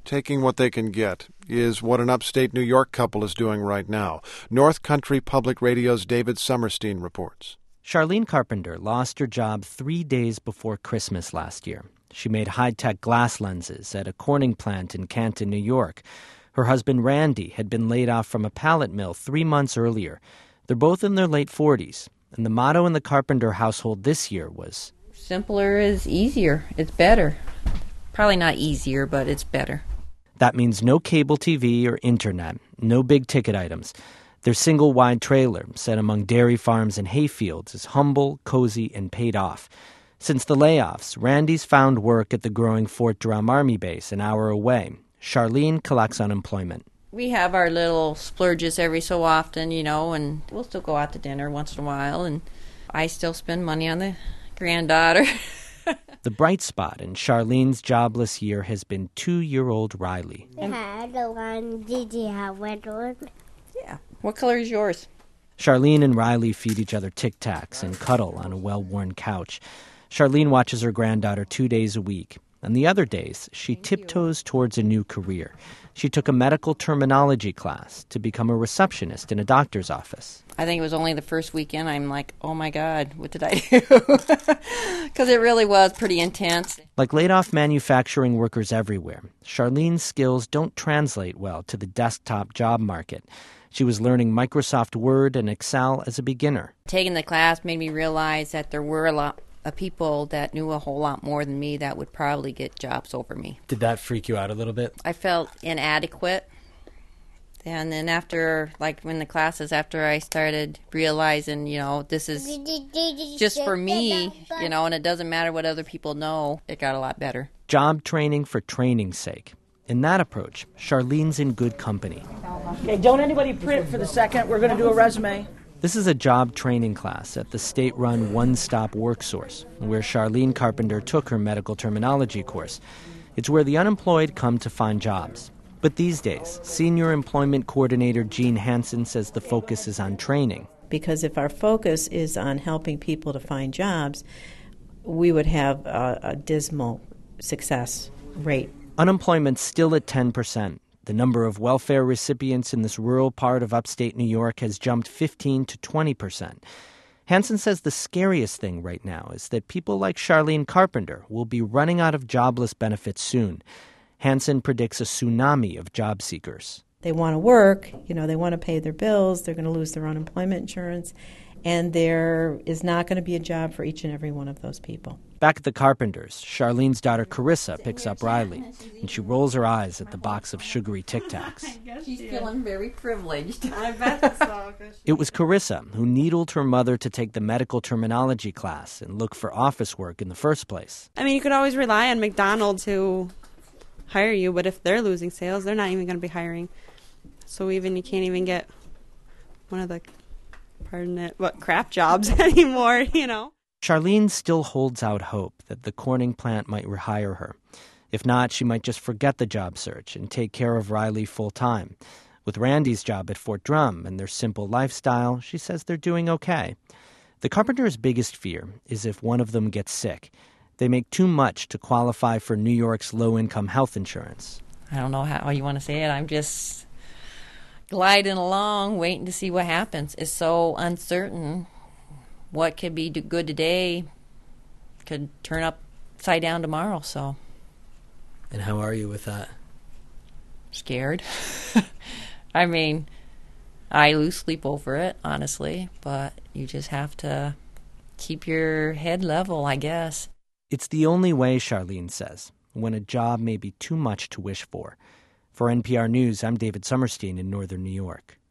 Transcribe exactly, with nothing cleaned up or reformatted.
taking what they can get, is what an upstate New York couple is doing right now. North Country Public Radio's David Summerstein reports. Charlene Carpenter lost her job three days before Christmas last year. She made high-tech glass lenses at a Corning plant in Canton, New York. Her husband, Randy, had been laid off from a pallet mill three months earlier. They're both in their late forties, and the motto in the Carpenter household this year was, simpler is easier. It's better. Probably not easier, but it's better. That means no cable T V or internet, no big-ticket items. Their single-wide trailer, set among dairy farms and hayfields, is humble, cozy, and paid off. Since the layoffs, Randy's found work at the growing Fort Drum Army base an hour away. Charlene collects unemployment. We have our little splurges every so often, you know, and we'll still go out to dinner once in a while, and I still spend money on the granddaughter. The bright spot in Charlene's jobless year has been two-year-old Riley. Yeah. What color is yours? Charlene and Riley feed each other Tic Tacs and cuddle on a well-worn couch. Charlene watches her granddaughter two days a week. On the other days, she tiptoes towards a new career. She took a medical terminology class to become a receptionist in a doctor's office. I think it was only the first weekend I'm like, oh my God, what did I do? Because it really was pretty intense. Like laid-off manufacturing workers everywhere, Charlene's skills don't translate well to the desktop job market. She was learning Microsoft Word and Excel as a beginner. Taking the class made me realize that there were a lot of people that knew a whole lot more than me that would probably get jobs over me. Did that freak you out a little bit? I felt inadequate. And then after, like when the classes, after I started realizing, you know, this is just for me, you know, and it doesn't matter what other people know, it got a lot better. Job training for training's sake. In that approach, Charlene's in good company. Okay, don't anybody print for the second. We're going to do a resume. This is a job training class at the state-run One Stop Work Source, where Charlene Carpenter took her medical terminology course. It's where the unemployed come to find jobs. But these days, Senior Employment Coordinator Jean Hansen says the focus is on training. Because if our focus is on helping people to find jobs, we would have a, a dismal success rate. Unemployment's still at ten percent. The number of welfare recipients in this rural part of upstate New York has jumped fifteen to twenty percent. Hansen says the scariest thing right now is that people like Charlene Carpenter will be running out of jobless benefits soon. Hansen predicts a tsunami of job seekers. They want to work, you know, they want to pay their bills, they're going to lose their unemployment insurance, and there is not going to be a job for each and every one of those people. Back at the Carpenters, Charlene's daughter Carissa picks up Riley, and she rolls her eyes at the box of sugary Tic Tacs. She's feeling very privileged. I bet so. It was Carissa who needled her mother to take the medical terminology class and look for office work in the first place. I mean, you could always rely on McDonald's to hire you, but if they're losing sales, they're not even going to be hiring. So even you can't even get one of the, pardon it, what, crap jobs anymore, you know. Charlene still holds out hope that the Corning plant might rehire her. If not, she might just forget the job search and take care of Riley full-time. With Randy's job at Fort Drum and their simple lifestyle, she says they're doing okay. The Carpenters' biggest fear is if one of them gets sick. They make too much to qualify for New York's low-income health insurance. I don't know how you want to say it. I'm just gliding along, waiting to see what happens. It's so uncertain. What could be good today could turn upside down tomorrow, so. And how are you with that? Scared. I mean, I lose sleep over it, honestly, but you just have to keep your head level, I guess. It's the only way, Charlene says, when a job may be too much to wish for. For N P R News, I'm David Summerstein in northern New York.